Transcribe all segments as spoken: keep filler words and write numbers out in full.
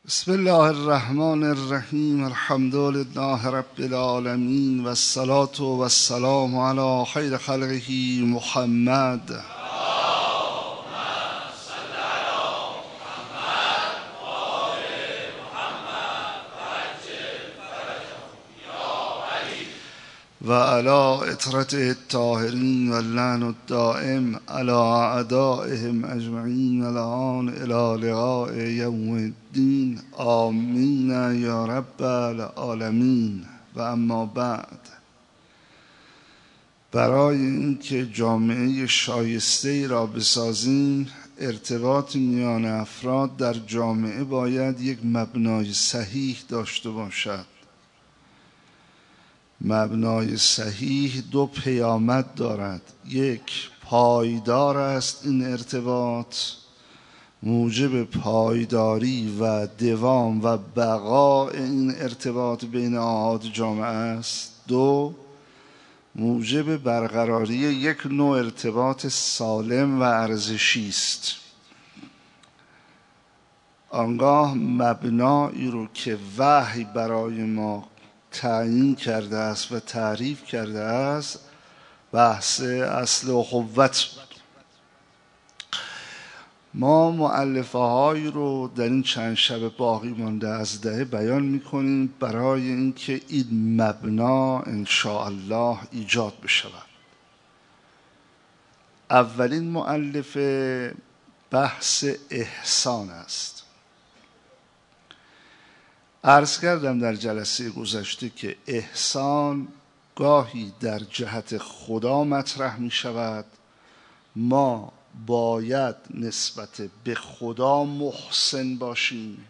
بسم الله الرحمن الرحیم. الحمد لله رب العالمین و الصلاة و السلام علی خیر خلقه محمد. و علی اطرته الطاهرین و اللعن الدائم علی اعدائهم اجمعین الان الی لقاء یوم الدین. آمین یا رب العالمین. و اما بعد، برای اینکه جامعه شایسته را بسازیم، ارتباط میان افراد در جامعه باید یک مبنای صحیح داشته باشد. مبنای صحیح دو پیامد دارد. یک، پایدار است این ارتباط، موجب پایداری و دوام و بقاء این ارتباط بین اعضای جامعه است. دو، موجب برقراری یک نوع ارتباط سالم و ارزشی است. آنگاه مبنایی رو که وحی برای ما تعیین کرده است و تعریف کرده است بحث اصل اخوت بود. ما مؤلفه هایی رو در این چند شب باقی مانده از دهه بیان میکنیم برای اینکه این مبنا ان شاء الله ایجاد بشود. اولین مؤلفه بحث احسان است. عرض کردم در جلسه گذشته که احسان گاهی در جهت خدا مطرح می شود. ما باید نسبت به خدا محسن باشیم.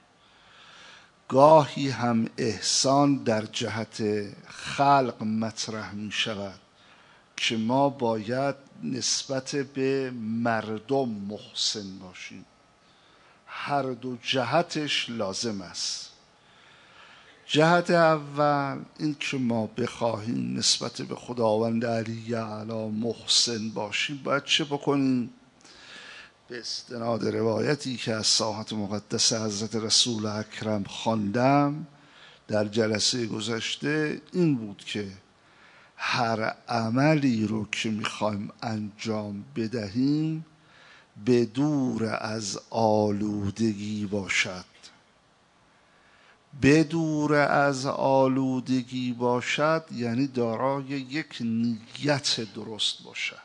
گاهی هم احسان در جهت خلق مطرح می شود که ما باید نسبت به مردم محسن باشیم. هر دو جهتش لازم است. جهت اول این که ما بخواهیم نسبت به خداوند علی اعلی محسن باشیم، باید چه بکنیم؟ به استناد روایتی که از ساحت مقدس حضرت رسول اکرم خواندم در جلسه گذشته این بود که هر عملی رو که میخوایم انجام بدهیم به دور از آلودگی باشد. بدور از آلودگی باشد یعنی دارای یک نیت درست باشد.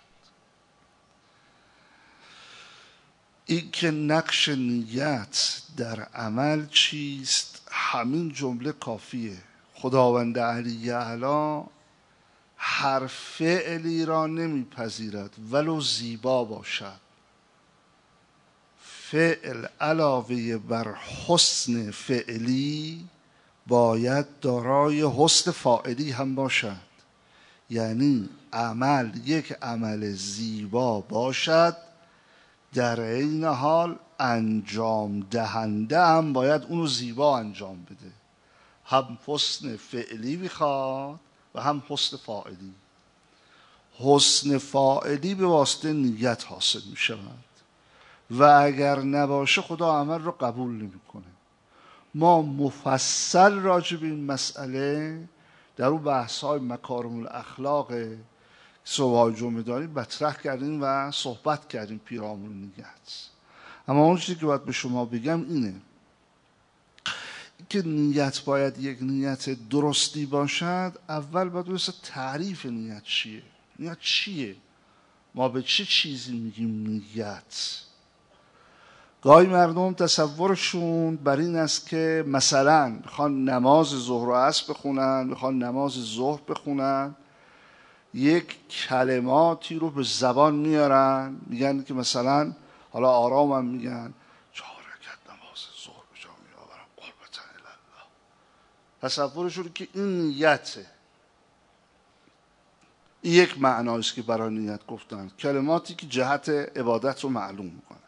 این که نقش نیت در عمل چیست، همین جمله کافیه. خداوند علی اعلی هر فعلی را نمیپذیرد ولو زیبا باشد. فعل علاوه بر حسن فعلی باید دارای حسن فاعلی هم باشد. یعنی عمل یک عمل زیبا باشد، در این حال انجام دهنده هم باید اونو زیبا انجام بده. هم حسن فعلی میخواد و هم حسن فاعلی. حسن فاعلی به واسطه نیت حاصل میشود و اگر نباشه خدا عمل رو قبول نمیکنه. ما مفصل راجع به این مسئله در اون بحث های مکارم الاخلاق صبح جمعه داریم مطرح کردیم و صحبت کردیم پیرامون نیت. اما اون چیزی که باید به شما بگم اینه که نیت باید یک نیت درستی باشد. اول باید مثلا تعریف نیت چیه؟ نیت چیه؟ ما به چه چیزی میگیم نیت؟ گاهی مردم تصورشون بر این است که مثلا میخوان نماز ظهر و عصر بخونن، میخوان نماز ظهر بخونن، یک کلماتی رو به زبان میارن، میگن که مثلا حالا آرام هم میگن چهار رکعت نماز ظهر به جا میآورم قربة الله. تصورشون که این نیته. این یک معنایست که برای نیت گفتن، کلماتی که جهت عبادت رو معلوم میکنن.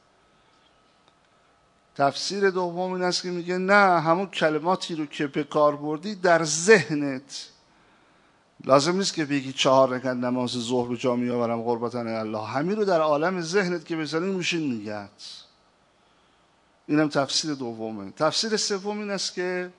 تفسیر دوم این است که میگه نه، همون کلماتی رو که به کار بردی در ذهنت، لازم نیست که بگی چهار رکعت نماز ظهر به جا میآورم قربة الله، همین رو در عالم ذهنت که بزنی میشه نیت. اینم تفسیر دومه. تفسیر سوم این است که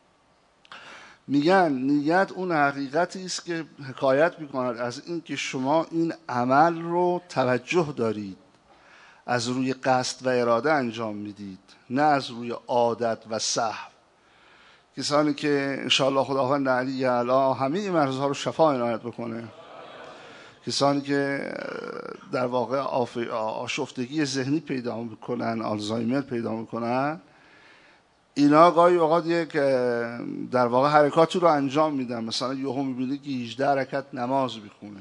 میگن نیت اون حقیقتی است که حکایت میکند از این که شما این عمل رو توجه دارید، از روی قصد و اراده انجام میدید، نه از روی عادت و سهو. کسانی که انشاءالله خداوند علی اعلی همه این مرزها رو شفا عنایت بکنه، کسانی که در واقع آشفتگی ذهنی پیدا میکنن، آلزایمر پیدا میکنن، اینا گاهی اوقات یک در واقع حرکاتی رو انجام میدن. مثلا یهو میبینی که هجده رکعت نماز میخونه،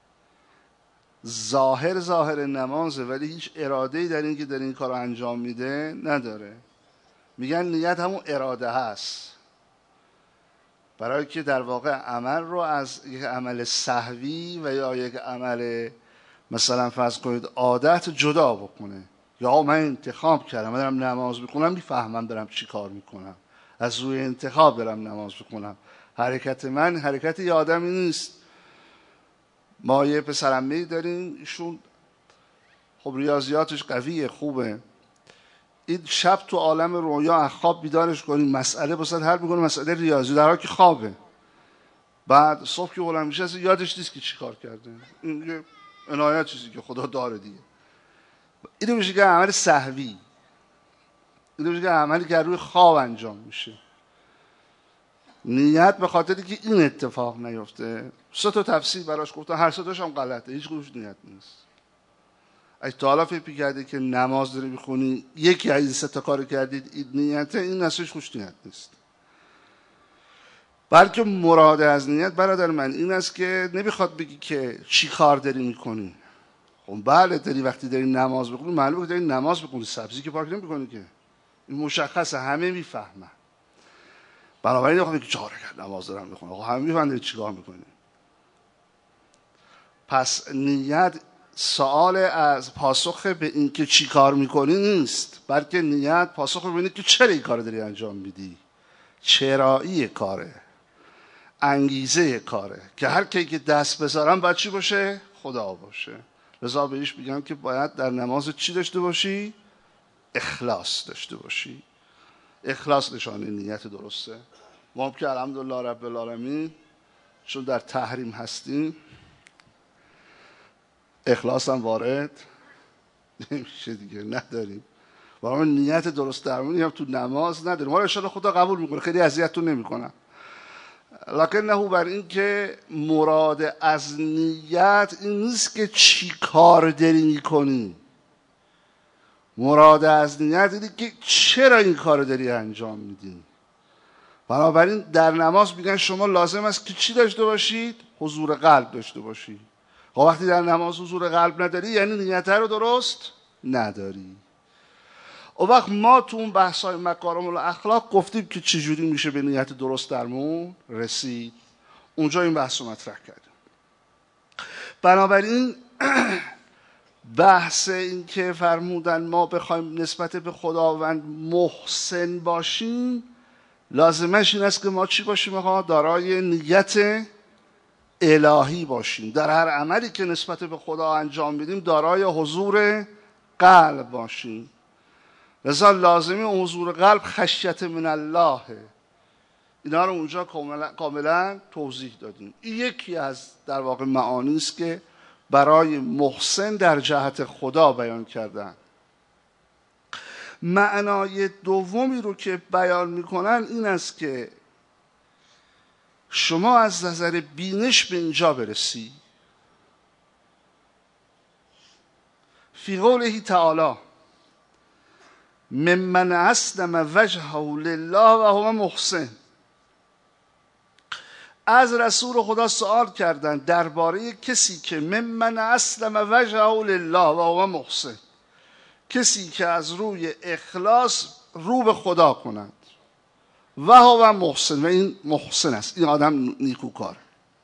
ظاهر ظاهر نمازه ولی هیچ اراده‌ای در این که در این کار رو انجام میده نداره. میگن نیت همون اراده هست، برای که در واقع عمل رو از یک عمل سهوی و یا یک عمل مثلا فرض کنید عادت جدا بکنه. یا من انتخاب کردم من دارم نماز میخونم، میفهمم دارم چی کار میکنم، از روی انتخاب دارم نماز میخونم. حرکت من حرکت یه آدمی نیست. ما یه پسرعمه‌ای داریم، ایشون خب ریاضیاتش قویه، خوبه. این شب تو عالم رویا از خواب بیدارش کنیم، مسئله بسید حل میکنه، مسئله ریاضی، در حالی که خوابه. بعد صبح که بلند میشه اصلا یادش نیست که چی کار کرده. این یه عنایت چیزی که خدا داره دیگه. اینو میشه که عمل سهوی، اینو میشه که عملی که روی خواب انجام میشه. نیت به خاطری که این اتفاق نیفته. سه تا تفسیر براش گفتن، هر سه تاش هم غلطه، هیچ کدومش نیت نیست. اگه تا حالا فکر کردی که نماز داری میخونی یکی از این سه تا کارو کردید این نیته، این اصلش خوش نیت نیست. بلکه مراد از نیت برادر من این است که نمیخواد بگی که چی کار داری میکنی. خب بله داری وقتی داری نماز بخونی معلومه که داری نماز بخونی، سبزی که پاک نمیکنی که، این مشخصه، همه میفهمن. بنابراین نمیخواد بگی چهار رکعت نماز دارم میخونم، خب همه میفهمن داری چیکار میکنی. پس نیت سوال از پاسخ به این که چی کار میکنی نیست، بلکه نیت پاسخ به اینه که چرا این کار داری انجام میدی، چرایی کاره، انگیزه کاره، که هر کی که دست بذارم باید چی باشه؟ خدا باشه. لذا بهش میگن که باید در نماز چی داشته باشی؟ اخلاص داشته باشی. اخلاص نشانه نیت درسته. ما هم که الحمدلله رب العالمین چون در تحریم هستیم اخلاص هم وارد نمیشه دیگه، نداریم. برای نیت درست درمونی هم تو نماز نداریم. ما رو انشاءالله خدا قبول میکنه، خیلی اذیتتون نمیکنم. لکن نه بر این که مراد از نیت این نیست که چی کار داری میکنی. مراد از نیت اینه که چرا این کار داری انجام میدی. بنابراین در نماز میگن شما لازم است که چی داشته باشید؟ حضور قلب داشته باشید. خب وقتی در نماز حضور قلب نداری یعنی نیت رو درست نداری. اون وقت ما تو اون بحث‌های مکارم الاخلاق گفتیم که چجوری میشه به نیت درست درمون رسید. اونجا این بحث رو مطرح کردیم. بنابراین بحث این که فرمودن ما بخوایم نسبت به خداوند محسن باشیم، لازمش این است که ما چی باشیم؟ ما دارای نیت الهی باشیم. در هر عملی که نسبت به خدا انجام بدیم دارای حضور قلب باشیم. لذا لازمی حضور قلب خشیت من الله. اینا رو اونجا کاملا, کاملا توضیح دادیم. این یکی از در واقع معانی است که برای محسن در جهت خدا بیان کردن. معنای دومی رو که بیان میکنن این است که شما از نظر بینش به اینجا برسی. فی قوله تعالی ممن اسلم وجهه لله و هو محسن. از رسول خدا سوال کردن درباره کسی که ممن اسلم وجهه لله و هو محسن، کسی که از روی اخلاص رو به خدا کند و هو محسن، و این محسن است، این آدم نیکوکار.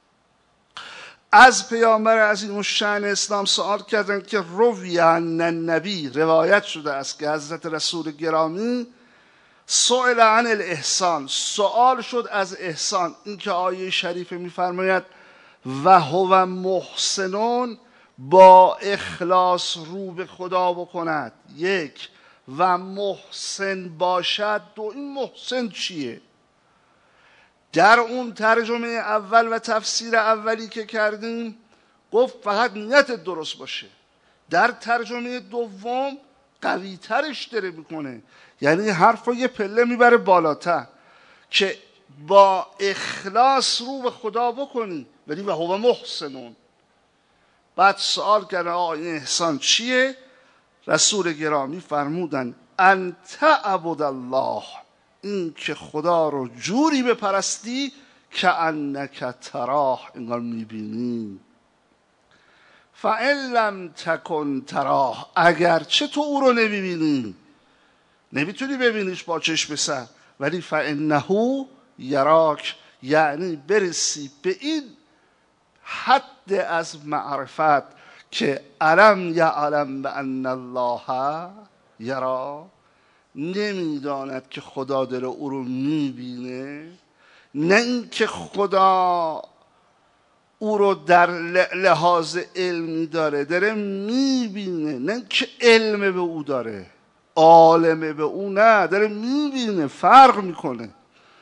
از پیامبر عظیم الشأن اسلام سوال کردن که روی عن النبی، روایت شده است که حضرت رسول گرامی سئل عن الاحسان، سوال شد از احسان. این که آیه شریفه میفرماید و هو محسنون، با اخلاص رو به خدا بکند. یک، و محسن باشد. دو این محسن چیه؟ در اون ترجمه اول و تفسیر اولی که کردیم گفت فقط نیت درست باشه. در ترجمه دوم قوی ترش داره میکنه، یعنی حرف رو یه پله میبره بالاتر که با اخلاص رو به خدا بکنی. ولی و هو محسنون. بعد سوال کردن آقا این احسان چیه؟ رسول گرامی فرمودن ان تعبد الله، این که خدا رو جوری بپرستی که انک تراه، انگار میبینی. فان لم تکن تراه، اگرچه تو او رو نمیبینی، نمیتونی ببینیش با چشم سر، ولی فانه یراک، یعنی برسی به این حد از معرفت که علم یعلم بان الله یرا، نمیداند که خدا داره او رو میبینه. نه اینکه خدا او رو در لحاظ علمی داره، داره میبینه. نه اینکه علم به او داره، عالم به او نه، داره میبینه. فرق میکنه.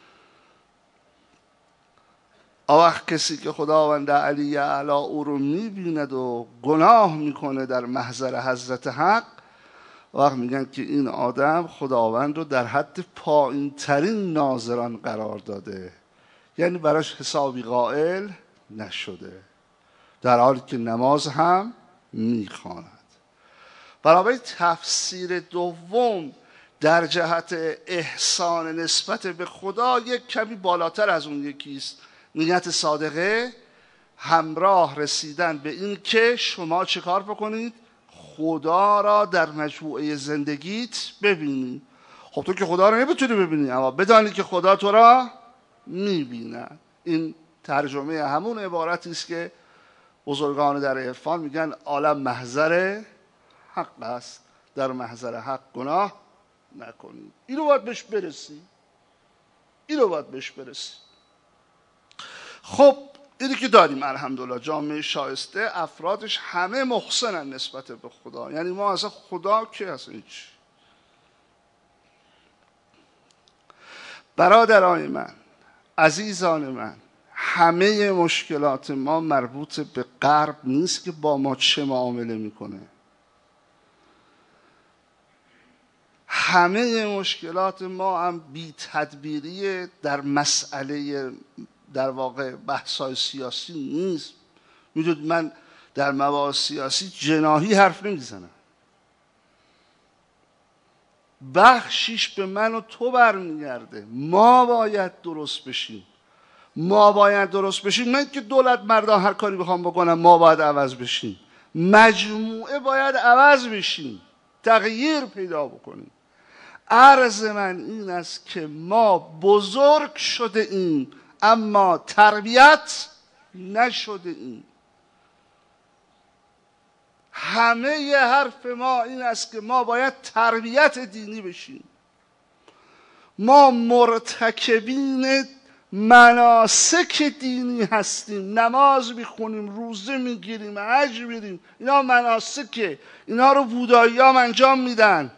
آوخ کسی که خداوند علی اعلی او رو میبیند و گناه میکنه در محضر حضرت حق، وقت میگن که این آدم خداوند رو در حد پایین ترین ناظران قرار داده، یعنی براش حسابی قائل نشده، در حالی که نماز هم میخواند. بنابراین تفسیر دوم در جهت احسان نسبت به خدا یک کمی بالاتر از اون یکیست. نیت صادقه همراه رسیدن به این که شما چه کار بکنید؟ خدا را در مجموعه زندگیت ببینی. خب تو که خدا را نمیتونی ببینی، اما بدانی که خدا تو را میبینه. این ترجمه همون عبارتی است که بزرگان در عرفان میگن عالم محضر حق است، در محضر حق گناه نکنید. اینو باید بهش برسی، اینو باید بهش برسی. خب اینی که داریم الحمدلله، جامعه شایسته، افرادش همه محسنن نسبت به خدا. یعنی ما اصلا خدا که اصلا هیچ. برادران من، عزیزان من، همه مشکلات ما مربوط به غرب نیست که با ما چه معامله میکنه. همه مشکلات ما هم بی تدبیری در مسئله در واقع بحث‌های سیاسی نیست. میدونید من در مباحث سیاسی جناحی حرف نمیزنم، بخشیش به من و تو برمیگرده. ما باید درست بشیم، ما باید درست بشیم. نه که دولت مردان هر کاری بخوام بکنم ما باید عوض بشیم، مجموعه باید عوض بشیم، تغییر پیدا بکنیم. عرض من این است که ما بزرگ شده ایم اما تربیت نشده ایم. همه ی حرف ما این است که ما باید تربیت دینی بشیم. ما مرتکبین مناسک دینی هستیم، نماز میخونیم، روزه میگیریم، حج میریم، اینا مناسکه، اینا رو بودایی ها انجام میدن.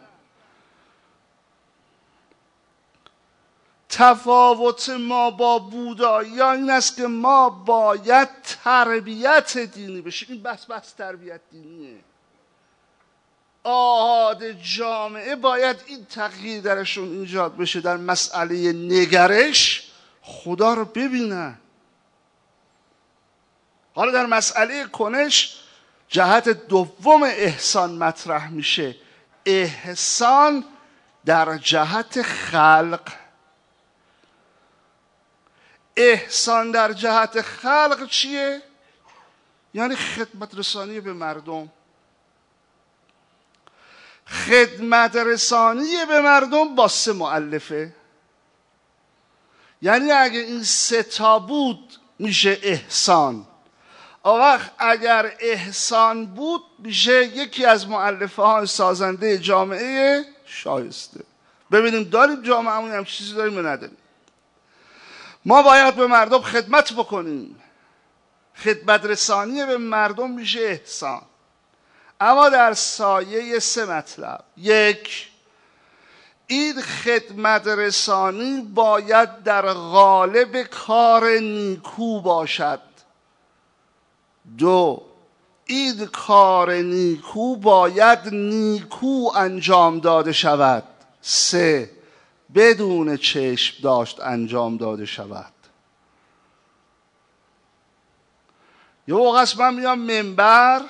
تفاوت ما با بودایی ها این است که ما باید تربیت دینی بشیم. این بس بس تربیت دینیه. آحاد جامعه باید این تغییر درشون ایجاد بشه، در مسئله نگرش خدا رو ببینن. حالا در مسئله کنش جهت دوم احسان مطرح میشه، احسان در جهت خلق. احسان در جهت خلق چیه؟ یعنی خدمت رسانی به مردم. خدمت رسانی به مردم با سه مؤلفه. یعنی اگه این سه تا بود میشه احسان. وقت اگر احسان بود میشه یکی از مؤلفه های سازنده جامعه شایسته. ببینیم داریم جامعه هم چیزی داریم یا نداریم. ما باید به مردم خدمت بکنیم. خدمت رسانی به مردم میشه احسان، اما در سایه سه مطلب. یک، این خدمت رسانی باید در قالب کار نیکو باشد. دو، این کار نیکو باید نیکو انجام داده شود. سه، بدون چشم داشت انجام داده شود. یه موقع است من میام منبر،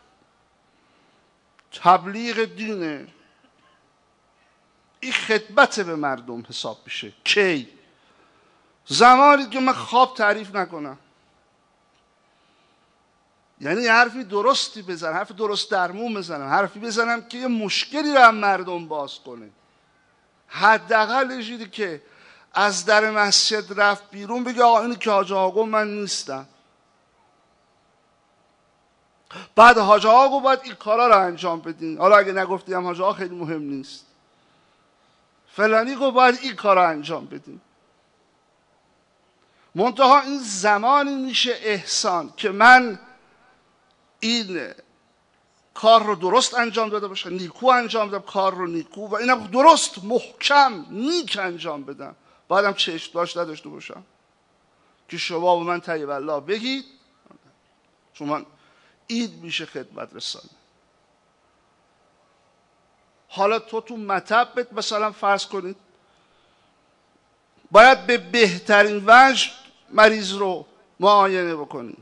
تبلیغ دینه، این خدمت به مردم حساب میشه. کی؟ زمانی که من خواب تعریف نکنم، یعنی حرفی درستی بزنم، حرف درست درمون بزنم، حرفی بزنم که یه مشکلی رو هم مردم باز کنه. حداقلش اینه که از در مسجد رفت بیرون بگه آقا اینی که حاج آقا من نیستم. بعد حاج آقا باید این کارا رو انجام بدین. حالا اگه نگفتیم حاج آقا خیلی مهم نیست، فلانی گفت باید این کار رو انجام بدین. منتها این زمانی میشه احسان که من این کار رو درست انجام داده باشم، نیکو انجام بدم کار رو نیکو، و اینم درست محکم نیک انجام بدم. بعدم چشم داشت نداشته باشم که شما به من طیب الله بگید، چون من این میشه خدمت رسانی. حالا تو تو مطبت مثلا فرض کنید باید به بهترین وجه مریض رو معاینه بکنید،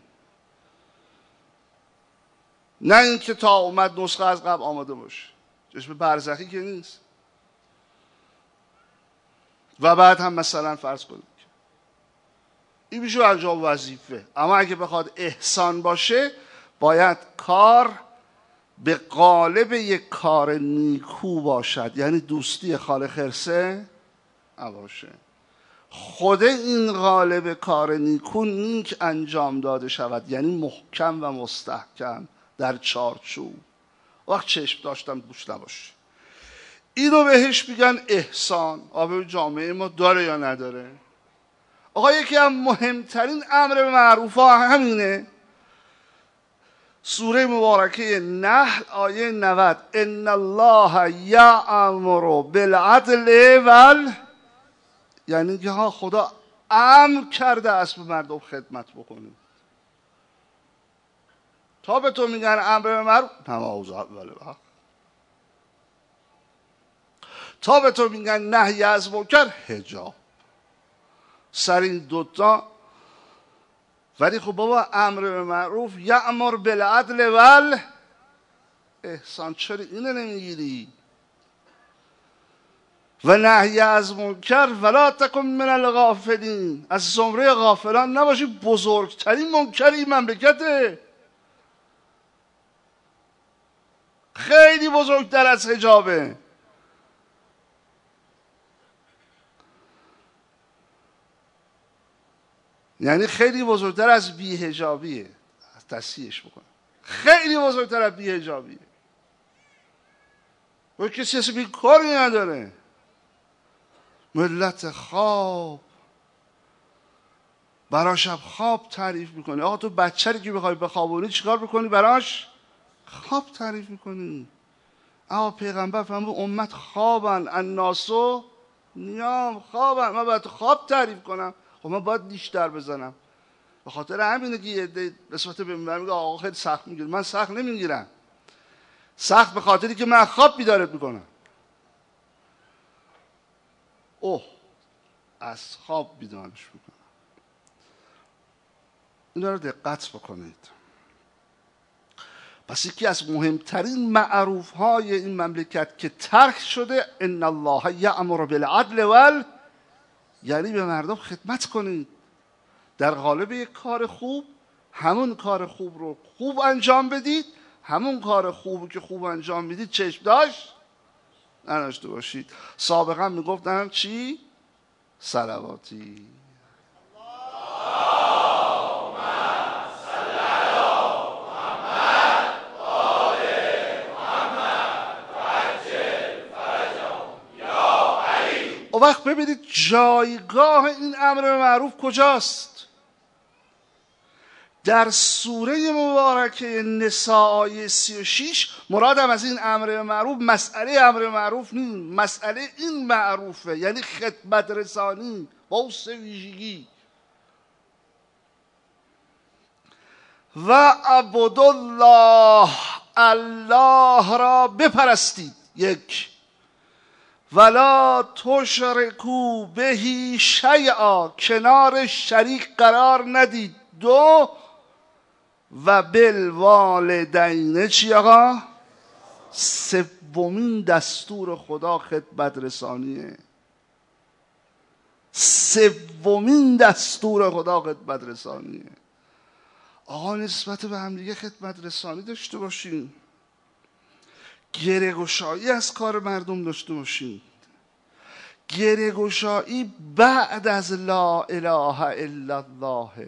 نه اینکه تا اومد نسخه از قبل آماده باشه، چشم برزخی که نیست. و بعد هم مثلا فرض کنید این میشه انجام وظیفه. اما اگه بخواد احسان باشه باید کار به قالب یک کار نیکو باشد، یعنی دوستی خال خرسه نباشه. خود این قالب کار نیکو نیک انجام داده شود، یعنی محکم و مستحکم در چارچوب، وقت چشم داشتم گوش نباشه. اینو بهش میگن احسان. آب جامعه ما داره یا نداره؟ آقا یکی از مهمترین امر به معروف ها همینه. سوره مبارکه نحل آیه نود، ان الله یأمر بالعدل ول، یعنی که ها خدا امر کرده است به مردم خدمت بکنید. تا به تو میگن امر به معروف نماز اول وقت، تا به تو میگن نهی از منکر حجاب، سر این دوتا. ولی خب بابا امر به معروف یأمر بالعدل ول احسان، چرا اینو نمیگیری؟ و نهی از منکر ولا تکن من الغافلین، از زمره غافلان نباشی. بزرگترین منکر این مملکته، خیلی بزرگتر از حجابه. یعنی خیلی بزرگتر از بی‌حجابیه، تصحیحش بکنم، خیلی بزرگتر از بی‌حجابیه. و کسی اصلا بیکاری نداره. ملت خواب برای شب خواب تعریف میکنه. آقا تو بچه رو که بخوای بخوابونی چیکار بکنی؟ براش خواب تعریف میکنی. اما پیغمبر فرمود امت خوابن، الناسو نیام، خوابن، من باید خواب تعریف کنم. خب من باید نیش در بزنم. به خاطر همینه که یه نسبت به من میگه آقا خیلی سخت میگیره. من سخت نمیگیرم، سخت به خاطری که من خواب بیدارت میکنم. اوه از خواب بیدارش میکنم. اینا رو دقت بکنید. پس یکی از مهمترین معروف های این مملکت که ترک شده، ان الله یأمر بالعدل ول، یعنی به مردم خدمت کنید در قالب یک کار خوب. همون کار خوب رو خوب انجام بدید، همون کار خوب که خوب انجام میدید چشم داشت نداشته باشید. سابقا میگفتن چی؟ صلواتی. اون وقت ببینید جایگاه این امر معروف کجاست. در سوره مبارکه نساء آیه سی و شش مرادم از این امر معروف مسئله امر معروف نیست، مسئله این معروفه، یعنی خدمت رسانی با اون سه ویژگی. و عبدالله، الله را بپرستید، یک. ولا تشرکو بهی شیئا، کنار شریک قرار ندید، دو. و بالوالدین چی آقا؟ سومین دستور خدا خدمت رسانیه. سومین دستور خدا خدمت رسانیه. آقا نسبت به هم دیگه خدمت رسانی داشته باشین، گره‌گشایی از کار مردم داشته باشین. گره‌گشایی بعد از لا اله الا الله.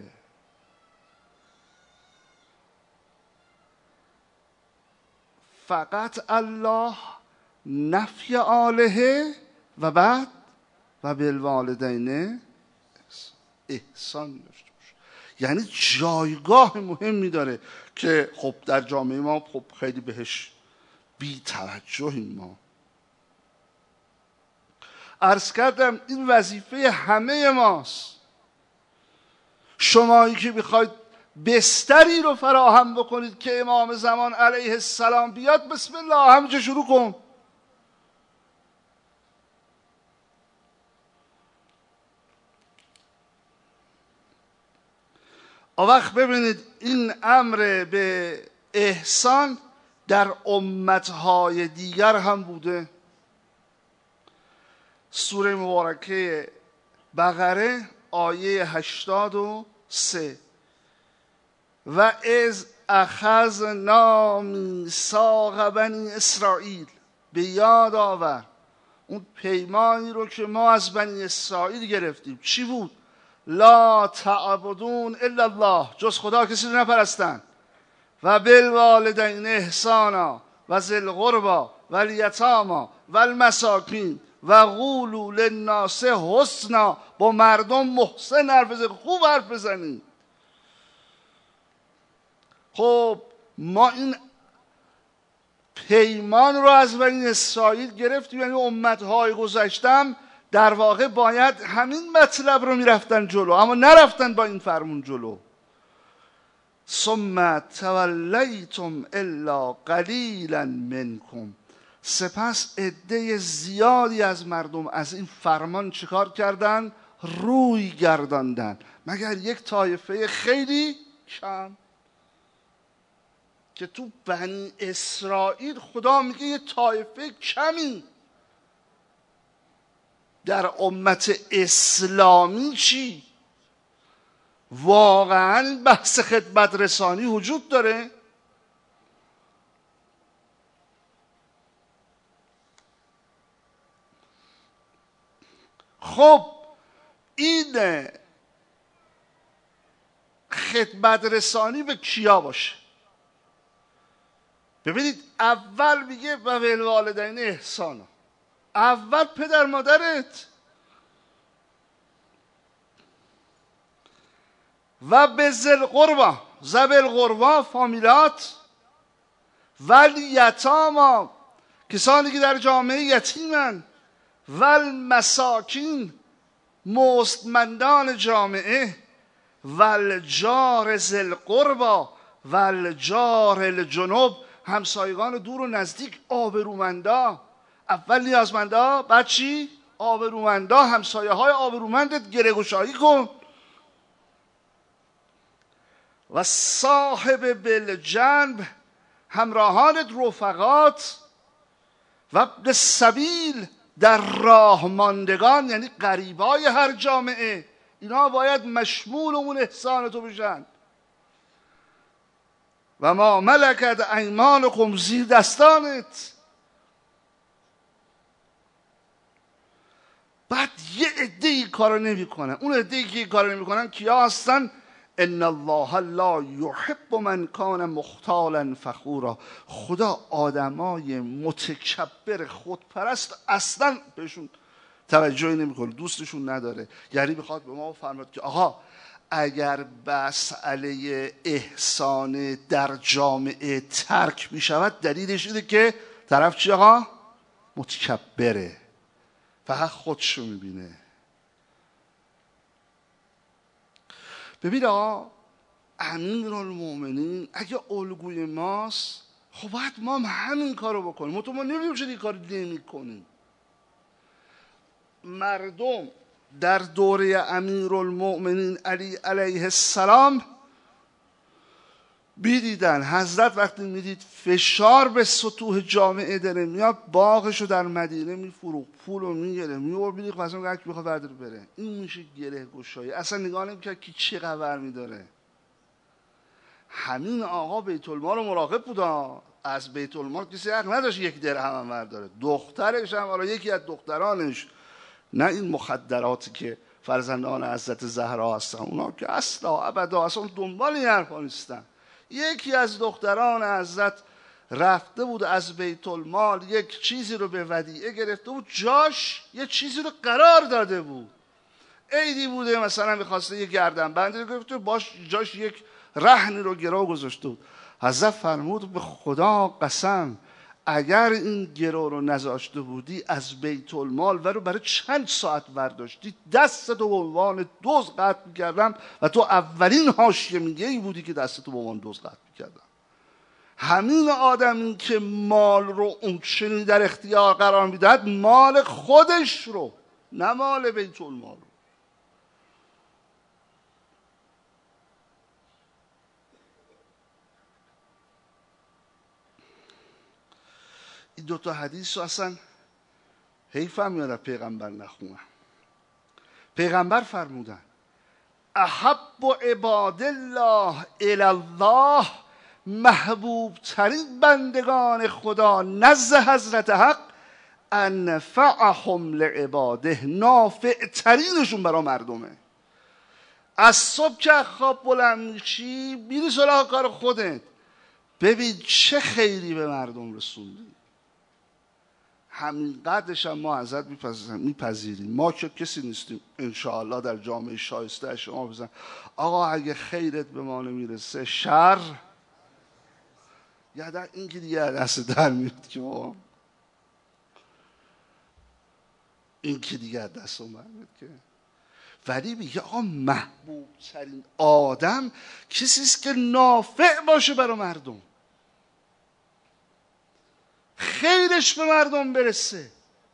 فقط الله، نفی آلهه، و بعد و بالوالدین احسان داشته باشه. یعنی جایگاه مهمی داره که خب در جامعه ما خب خیلی بهش بی توجهیم. ما عرض کردم این وظیفه همه ماست. شمایی که میخواید بستری رو فراهم بکنید که امام زمان علیه السلام بیاد، بسم الله همینجا شروع کن. آن وقت ببینید این امر به احسان در امتهای دیگر هم بوده. سوره مبارکه بقره آیه هشتاد و سه. و از اخذنا میثاق بنی اسرائیل، به یاد آور اون پیمانی رو که ما از بنی اسرائیل گرفتیم. چی بود؟ لا تعبدون الا الله، جز خدا کسی رو نپرستن. و بالوالدین احسانا و ذی القربی و الیتامی و المساکین و قولوا للناس حسنا، با مردم محسن حرف بزنید، خوب حرف بزنید. خب ما این پیمان رو از بنی اسرائیل گرفتیم، یعنی امتهای گذشتم در واقع باید همین مطلب رو میرفتن جلو، اما نرفتن با این فرمون جلو. ثم تولیتم الا قلیلا منکم، سپس عده زیادی از مردم از این فرمان چیکار کردن؟ روی گرداندن، مگر یک طایفه خیلی کم. که تو بنی اسرائیل خدا میگه یه طایفه کمی. در امت اسلامی چی؟ واقعا بحث خدمت رسانی وجود داره؟ خب این خدمت رسانی به کیا باشه؟ ببینید اول میگه و بالوالدین احسانا، اول پدر مادرت، و به ذی القربی، ذی القربی فامیلات، و الیتامی کسانی که در جامعه یتیمن، و المساکین مستمندان جامعه، و الجار ذی القربی و الجار الجنوب همسایگان دور و نزدیک، آبرومندا. اول نیازمندا، بعد چی؟ آبرومندا، همسایه های آبرومندت گره‌گشایی کن. و صاحب بالجنب، همراهانت، رفقات. و ابن السبیل، در راه ماندگان، یعنی غریبای هر جامعه، اینا باید مشمول اون احسان تو بشن. و ما ملکت ایمانکم، زیر دستانت. بعد یه عده این کارو نمیکنن. اون عده که این کارو نمیکنن کیا هستن؟ ان الله لا یحب من کان مختالا فخورا. خدا آدمای متکبر خودپرست اصلا بهشون توجهی نمیکنه، دوستشون نداره. یعنی میخواد به ما فرماد که آقا اگر مسئله احسان در جامعه ترک می شود دلیلش اینه که طرف چی آقا؟ متکبره، فقط خودشو میبینه. ببین آقا امیرالمومنین اگه الگوی ماست خب باید ما هم همین کارو بکنیم. ما تو ما نمیدونیم چه این کارو نمی کنیم. مردم در دوره امیرالمومنین علی علیه السلام بیدیدن حضرت وقتی میدید فشار به سطوح جامعه داره میاد، باغشو در مدینه میفروخت، پولو میگیره میور بیدید مثلا هر کی بخواد برداره بره. این میشه گره گشایی. اصلا نگاه نمیکرد که چه خبر میداره. همین آقا بیت المال رو مراقب بودا، از بیت المال کسی حق نداشت یک درهم هم برداره. دخترش هم حالا یکی از دخترانش، نه این مخدراتی که فرزندان حضرت زهرا هستن، اونا که اصلا ابدا اصلا دنبال این حرفا نیستن. یکی از دختران حضرت رفته بود از بیت المال یک چیزی رو به ودیعه گرفته بود، جاش یه چیزی رو قرار داده بود. عیدی بوده مثلا میخواسته یه گردن بندی رو گرفته باش، جاش یک رهنی رو گرو گذاشته بود. حضرت فرمود به خدا قسم اگر این گرو رو نذاشته بودی از بیت المال و رو برای چند ساعت برداشتی دستتو به عنوان دزد قطع میکردم و تو اولین حاشیه میگه‌ای بودی که دستتو به عنوان دزد قطع میکردم. همین آدمی که مال رو اون چنین در اختیار قرار میدهد مال خودش رو، نه مال بیت المال رو. این دوتا حدیث رو اصلا حیفم میاد پیغمبر نخونم. پیغمبر فرمودن احب عباد الله الی الله، محبوب ترین بندگان خدا نزد حضرت حق انفعهم لعباده، نافع ترینشون برای مردمه. از صبح که خواب بلند میشی میری سراغ کار خودت، ببین چه خیری به مردم رسوندی. همین قدرش هم ما ازت میپذیریم. ما که کسی نیستیم انشاءالله در جامعه شایسته شما بزن آقا اگه خیرت به ما نمیرسه شر یا در این که دیگه دست در میاد که ما این که دیگه دست اومد که. ولی میگه آقا محبوب ترین آدم کسیست که نافع باشه برای مردم، خیرش به مردم برسه.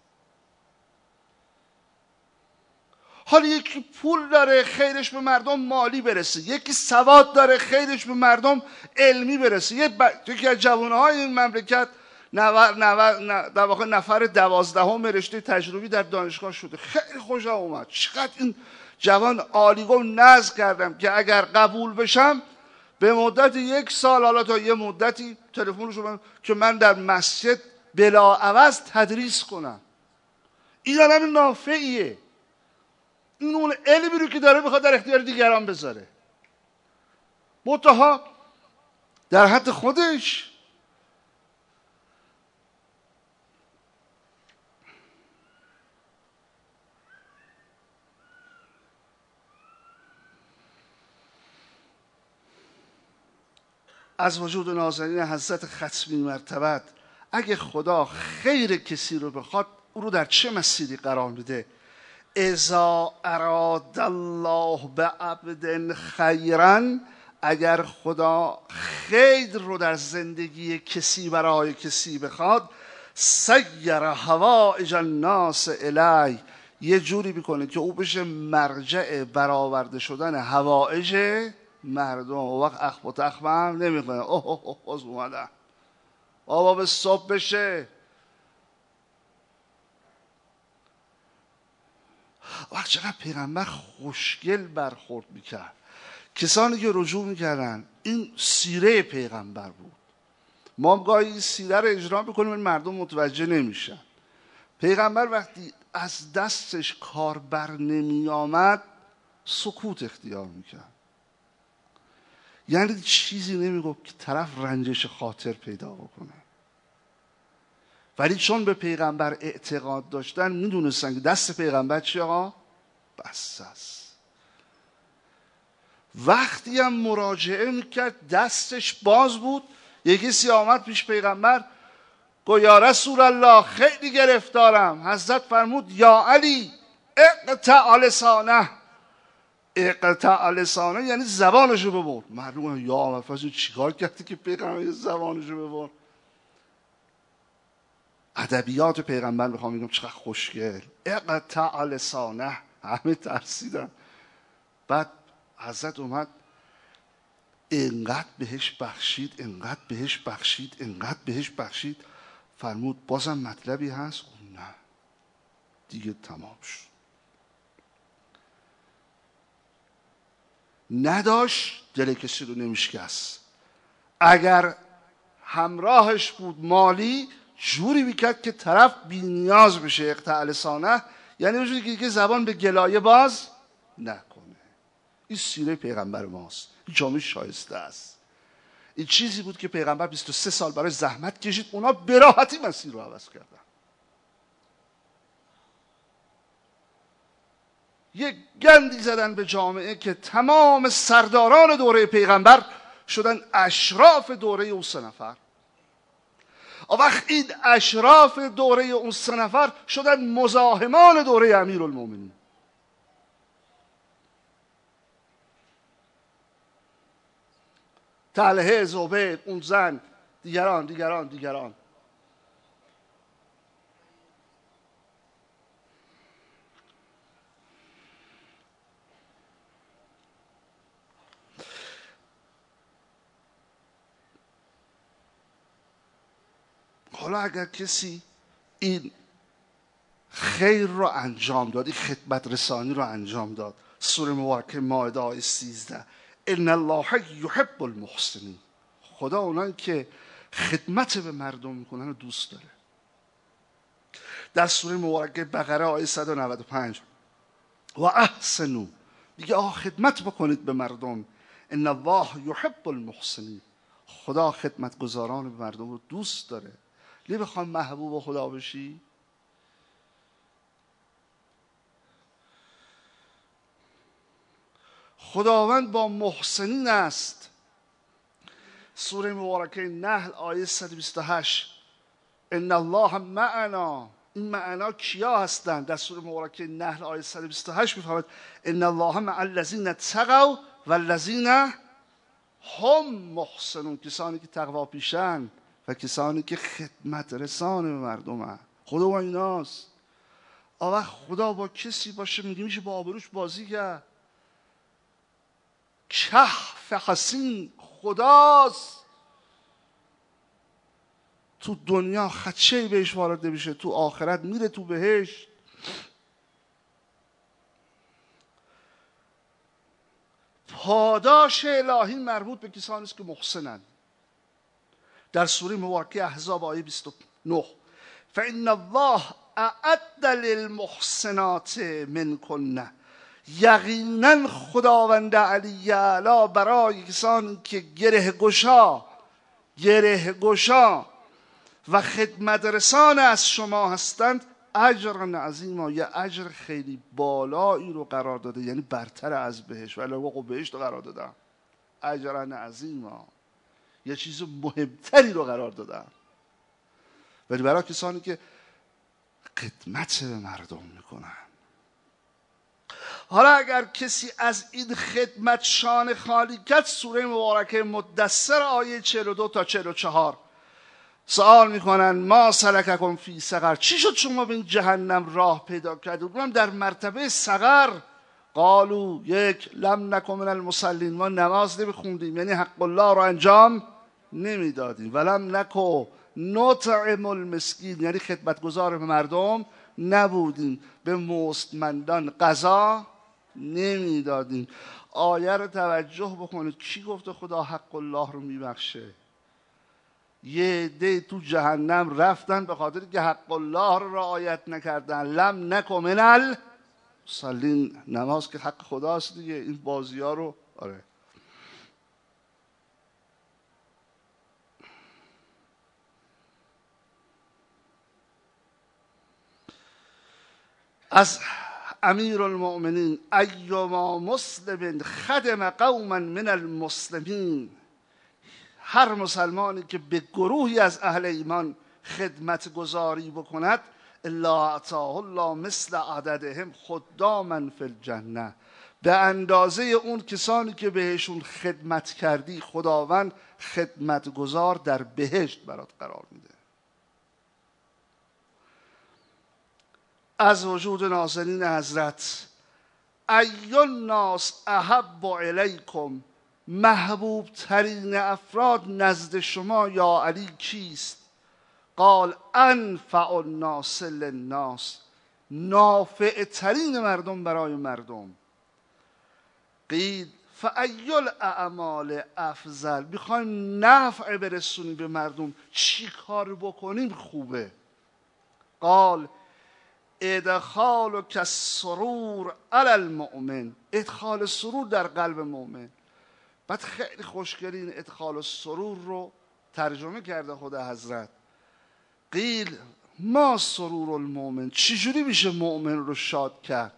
حالا یکی پول داره خیرش به مردم مالی برسه، یکی سواد داره خیرش به مردم علمی برسه. یکی از جوانهای این مملکت نور نور در واقع نفر دوازدهم رشته تجربی در دانشگاه شده، خیلی خوشم اومد. چقدر این جوان عالی. گفت نذر کردم که اگر قبول بشم به مدت یک سال، حالا تا یه مدتی تلفنش رو که من در مسجد بلا عوض تدریس کنم. این آدم نافعیه. این اون علمی رو که داره میخواد در اختیار دیگران بذاره، منتها در حد خودش. از وجود نازنین حضرت ختمی مرتبت اگه خدا خیر کسی رو بخواد او رو در چه مسیری قرار میده؟ اذا اراد الله بعبد خیرا، اگر خدا خیر رو در زندگی کسی برای کسی بخواد، سیر حوائج الناس الی، یه جوری میکنه که او بشه مرجع برآورده شدن حوائج مردم. و وقت اخم و تخم هم نمیکنه اوه اوه اوه باز اومدن بابا به صبح بشه. وقت چقدر پیغمبر خوشگل برخورد میکرد. کسانی که رجوع میکردن این سیره پیغمبر بود. ما گاهی این سیره رو اجرا میکنیم این مردم متوجه نمیشن. پیغمبر وقتی از دستش کار بر نمی آمد سکوت اختیار میکرد، یعنی چیزی نمیگفت که طرف رنجش خاطر پیدا بکنه. ولی چون به پیغمبر اعتقاد داشتن میدونستن که دست پیغمبر چی آقا؟ بس است. وقتی هم مراجعه میکرد دستش باز بود. یکی سی آمد پیش پیغمبر گو یا رسول الله خیلی گرفتارم. حضرت فرمود یا علی اقطع لسانه. اقطع لسانه یعنی زبانشو ببر. معلومه یا مفصل چیکار کردی که پیغمبر زبانشو ببر. ادبیات پیغمبر میخوام بگم چقدر خوشگل. اقطع لسانه. همه ترسیدن. بعد حضرت اومد اینقدر بهش بخشید، اینقدر بهش بخشید، اینقدر بهش بخشید. فرمود بازم مطلبی هست؟ نه دیگه تمام شد. نداشت دل کسی رو نمیشکست. اگر همراهش بود مالی جوری میکرد که طرف بی نیاز بشه. اقطع لسانه یعنی بجوری که زبان به گلایه باز نکنه. این سیره پیغمبر ماست. این جامعه شایسته است. این چیزی بود که پیغمبر بیست و سه سال برای زحمت کشید. اونا به راحتی مسیر رو عوض کردن. یک گندی زدن به جامعه که تمام سرداران دوره پیغمبر شدن اشراف دوره اون سه نفر. و وقت این اشراف دوره اون سه نفر شدن مزاحمان دوره امیرالمومنین. طلحه، زبیر، اون زن، دیگران دیگران دیگران. حالا اگر کسی این خیر رو انجام داد، این خدمت رسانی رو انجام داد، سوره مبارکه مائده آیه سیزده ان الله یحب المحسنین. خدا اونایی که خدمت به مردم میکنن رو دوست داره. در سوره مبارکه بقره آیه صد و نود و پنج و احسنوا، دیگه آقا خدمت بکنید به مردم. ان الله یحب المحسنین. خدا خدمتگزاران به مردم رو دوست داره. نمیخوام محبوب خدا بشی؟ خداوند با محسنین است. سوره مبارکه نحل آیه صد و بیست و هشت ان الله معنا. این معنا کیا هستند؟ در سوره مبارکه نحل آیه صد و بیست و هشت میفرماید ان الله مع الذین اتقوا والذین هم محسنون. کسانی که تقوا پیشن و کسانی که خدمت رسان به مردم هست. خدا با ایناست. آوه خدا با کسی باشه میگه میشه با آبروش بازی کرد. کهف حسین خداست. تو دنیا خدشه‌ای بهش وارد نمیشه، تو آخرت میره تو بهشت. پاداش الهی مربوط به کسانی است که محسنند. در سوره مبارکه احزاب آیه بیست و نه فإن الله اعد للمحسنات منکن. یقینا خداوند علی اعلی برای کسانی که گره گشا گره گشا و خدمت رسان از شما هستند اجر عظیما، یا اجر خیلی بالایی رو قرار داده، یعنی برتر از بهشت. ولی آقا بهشت رو قرار دادم، اجر عظیما یه چیز مهمتری رو قرار دادم. ولی برای کسانی که خدمت به مردم میکنن. حالا اگر کسی از این خدمت شان خالی کرد، سوره مبارکه مدثر آیه چهل و دو تا چهل و چهار سوال میکنن ما سلککم فی سقر. چی شد شما به این جهنم راه پیدا کردید؟ اونم در مرتبه سقر. قالو یک لم نکن من المصلین، ما نماز نمیخوندیم، یعنی حق الله رو انجام نمیدادیم. ولم نکو نطعم المسکین، یعنی خدمتگزار به مردم نبودیم، به مستمندان غذا نمیدادیم. آیه رو توجه بکنید. کی گفته خدا حق الله رو میبخشه؟ یه عده تو جهنم رفتن به خاطر که حق الله رو رعایت نکردن. لم نکن من المصلین، نماز که حق خداست دیگه. این بازی ها رو آره از امیر المؤمنین ایما مسلم خدم قوما من المسلمین، هر مسلمانی که به گروهی از اهل ایمان خدمت گذاری بکند، الا اعطاه الله مثل عددهم خداما فی الجنه، به اندازه اون کسانی که بهشون خدمت کردی خداوند خدمتگزار در بهشت برات قرار میده. از وجود نازنین حضرت، ای الناس احب الیکم، محبوب ترین افراد نزد شما یا علی کیست؟ قال انفع الناس للناس، نافع ترین مردم برای مردم. قیل فای الاعمال افضل، میخوایم نفع برسونیم به مردم، چی کار بکنیم خوبه؟ قال ادخال کالسرور علی المؤمن، ادخال سرور در قلب مؤمن. بعد خیلی خوشگلی این ادخال سرور رو ترجمه کرده خود حضرت. قیل ما سرور المؤمن، چجوری میشه مؤمن رو شاد کرد؟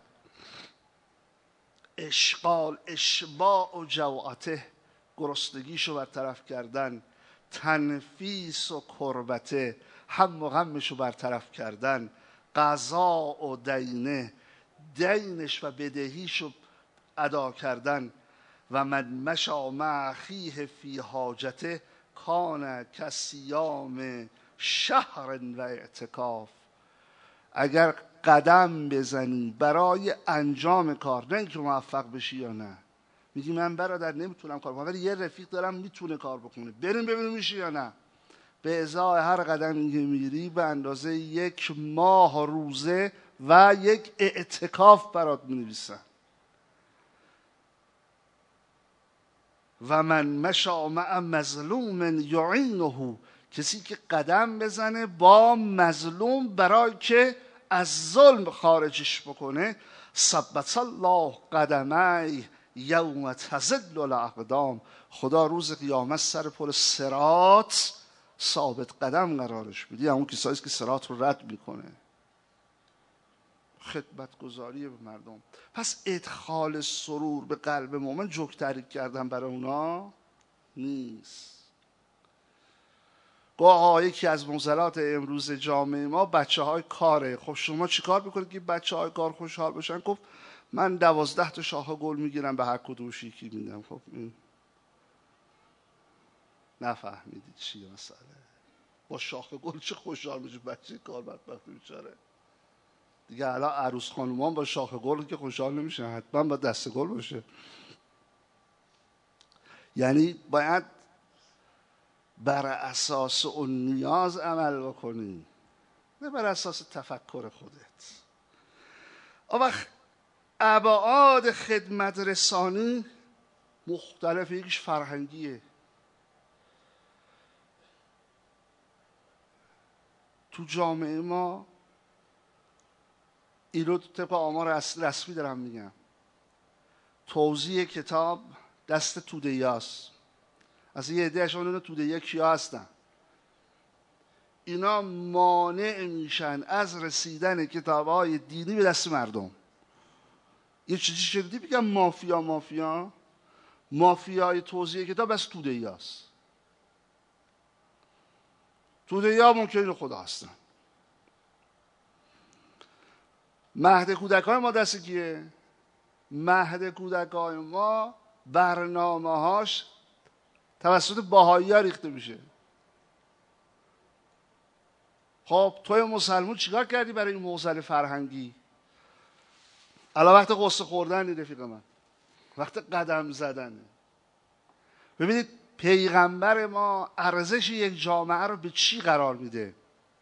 اشغال اشباع و جوعته، گرسنگیشو برطرف کردن، تنفیس و کربته، هم و غمشو برطرف کردن، قضا و دینه، دینش و بدهیشو ادا کردن. و من مشا مع اخیه فی حاجته کان کصیام شهر و اعتکاف، اگر قدم بزنی برای انجام کار، نه اینکه موفق بشی یا نه، میگی من برادر نمیتونم کار کنم ولی یه رفیق دارم میتونه کار بکنه، بریم ببینیم میشه یا نه، به ازای هر قدمی که میری به اندازه یک ماه روزه و یک اعتکاف برات مینویسن. و من مشا مع مظلوم یعینه، کسی که قدم بزنه با مظلوم برای که از ظلم خارجش بکنه، ثبت الله قدمی یوم تزل الاقدام، خدا روز قیامت سر پل صراط ثابت قدم قرارش میده، همون کسایی که صراط رو رد میکنه. خدمت گذاری به مردم. پس ادخال سرور به قلب مؤمن جوک تحریک کردن برای اونا نیست. گاه یکی از معضلات امروز جامعه ما بچه های کاره. خب شما چی کار میکنید که بچه های کار خوشحال بشن؟ گفت من دوازده تا شاخه گل میگیرم به هر کدومش یکی میدم. خب این نفهمیدید چیه مسئله؟ با شاخه گل چه خوشحال میشه بچه کار بدبخت بیچاره؟ دیگه الان عروس خانومان با شاخه گل که خوشحال نمیشن، حتما با دسته گل باشه. یعنی باید بر اساس اون نیاز عمل بکنی، نه بر اساس تفکر خودت. اون وقت ابعاد خدمت رسانی مختلف، یکیش فرهنگیه. تو جامعه ما این رو طبق آمار رسمی دارم میگم، توزیع کتاب دست توده‌ایاست. از یه عده اشون اون توده‌ای کیا هستن؟ اینا مانع میشن از رسیدن کتاب‌های دینی به دست مردم. یه چیزی شدیدی بگم مافیا مافیا مافیای توزیع کتاب از توده‌ایاست. توده‌ای‌ها ممکنه خدا هستن. مهد کودکان ما دست کیه؟ مهد کودکان ما برنامه هاش توسط باهایی ها ریخته میشه. خب توی مسلمون چیکار کردی برای این معضل فرهنگی؟ الان وقت قصه خوردن رفیق من، وقت قدم زدنه. ببینید پیغمبر ما ارزش یک جامعه رو به چی قرار میده؟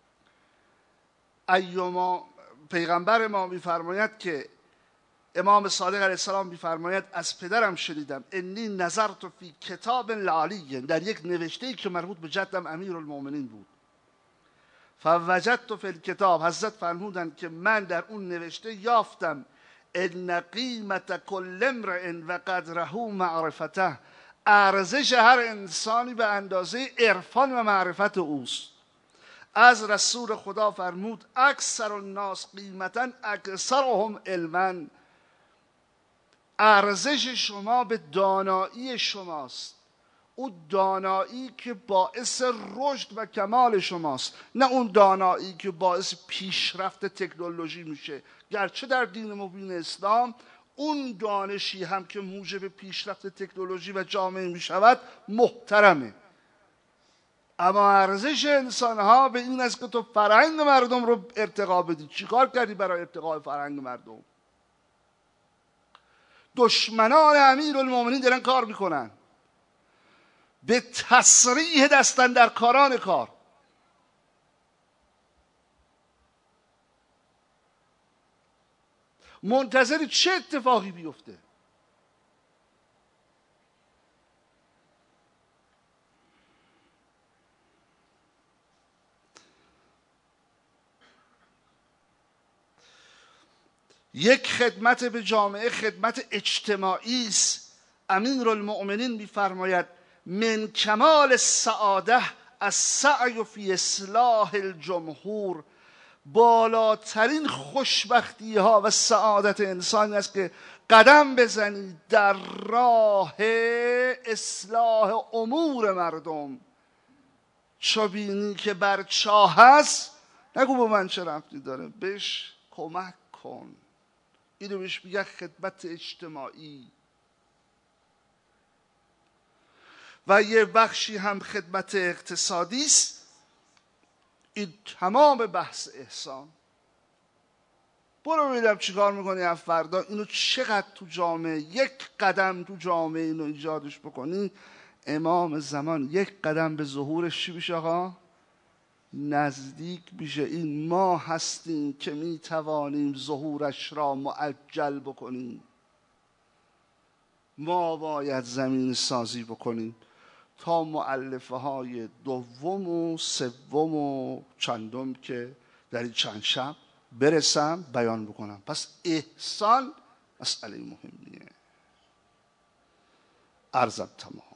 ایما پیغمبر ما میفرماید که امام صادق علیه السلام میفرماید از پدرم شنیدم انی نظرت فی کتاب لعلی، در یک نوشته‌ای که مربوط به جدم امیرالمؤمنین بود. فوجدت فی الکتاب، حضرت فرمودند که من در اون نوشته یافتم ان قیمت کل امرئ و قدره معرفته، ارزش هر انسانی به اندازه عرفان و معرفت اوست. از رسول خدا فرمود اکثر الناس قیمتا اکثرهم علما. ارزش شما به دانایی شماست، اون دانایی که باعث رشد و کمال شماست، نه اون دانایی که باعث پیشرفت تکنولوژی میشه. گرچه در دین مبین اسلام اون دانشی هم که موجب پیشرفت تکنولوژی و جامعه میشود محترمه، اما ارزش انسان ها به این است که تو فرهنگ مردم رو ارتقا بدی. چیکار کردی برای ارتقاء فرهنگ مردم؟ دشمنان امیرالمومنین دارن کار میکنن، به تصریح دستن در کاران کار. منتظر چه اتفاقی بیفته؟ یک خدمت به جامعه خدمت اجتماعی است. امیرالمؤمنین می‌فرماید من کمال السعاده السعی فی اصلاح الجمهور. بالاترین خوشبختی ها و سعادت انسانی است که قدم بزنی در راه اصلاح امور مردم. چو بینی که بر چاه هست نگو به من چه ربطی داره، بهش کمک کن. اینو بهش میگه خدمت اجتماعی. و یه بخشی هم خدمت اقتصادی است. این تمام بحث احسان. برو ببینم چیکار میکنی از فردا اینو چقدر تو جامعه، یک قدم تو جامعه اینو ایجادش بکنی، امام زمان یک قدم به ظهورش چی میشه آقا؟ نزدیک میشه. این ما هستیم که میتوانیم ظهورش را معجل بکنیم. ما باید زمین سازی بکنیم تا مؤلفه های دوم و سوم و چندم که در این چند شب برسم بیان بکنم. پس احسان مسئله مهمیه. عرضم تمام.